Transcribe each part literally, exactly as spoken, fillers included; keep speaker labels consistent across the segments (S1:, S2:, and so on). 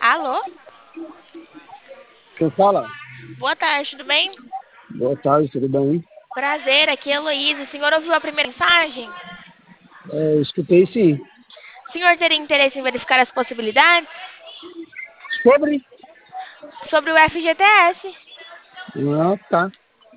S1: Alô?
S2: Quem fala?
S1: Boa tarde, tudo bem?
S2: Boa tarde, tudo bem?
S1: Prazer, aqui é a Heloísa. O senhor ouviu a primeira mensagem?
S2: É, escutei sim.
S1: O senhor teria interesse em verificar as possibilidades?
S2: Sobre?
S1: Sobre o F G T S.
S2: Ah, tá.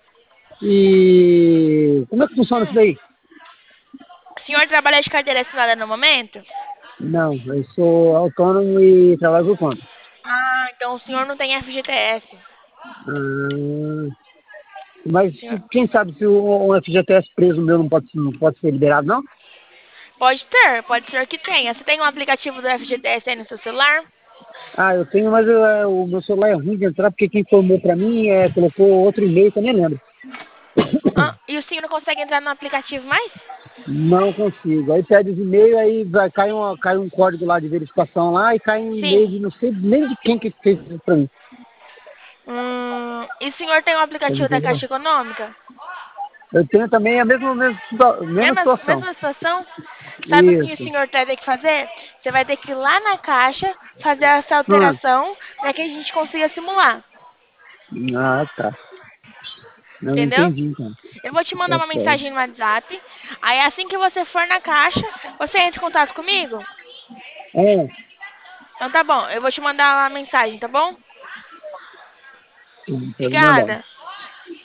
S2: E como é que funciona isso
S1: Hum.
S2: daí?
S1: O senhor trabalha de carteira assinada no momento?
S2: Não, eu sou autônomo e trabalho por conta.
S1: Ah, então o senhor não tem F G T S.
S2: Ah, mas
S1: Senhor...
S2: quem sabe se o um F G T S preso meu não pode, não pode ser liberado, não?
S1: Pode ter, pode ser que tenha. Você tem um aplicativo do F G T S aí no seu celular?
S2: Ah, eu tenho, mas eu, é, o meu celular é ruim de entrar porque quem informou pra mim é, colocou outro e-mail que eu nem lembro.
S1: Ah, e o senhor não consegue entrar no aplicativo mais?
S2: Não consigo. Aí pede os e-mails, aí vai, cai, uma, cai um código lá de verificação lá e cai um e-mail
S1: Sim.
S2: de não sei nem de quem que fez isso pra mim.
S1: Hum, e o senhor tem um
S2: Você
S1: aplicativo da
S2: entendeu?
S1: Caixa Econômica?
S2: Eu tenho também a mesma, mesma, situa- mesma
S1: Mesma,
S2: situação.
S1: mesma situação? Sabe o que o
S2: Isso.
S1: senhor vai ter que fazer? Você vai ter que ir lá na caixa fazer essa
S2: Hum.
S1: alteração para que a gente consiga simular.
S2: Ah, tá. Não
S1: Entendeu?
S2: entendi, então.
S1: Eu vou te mandar
S2: Tá
S1: uma
S2: certo.
S1: mensagem no WhatsApp. Aí assim que você for na caixa, você entra em contato comigo?
S2: É,
S1: Então tá bom, eu vou te mandar uma mensagem, tá bom?
S2: sim, pode mandar.
S1: Obrigada.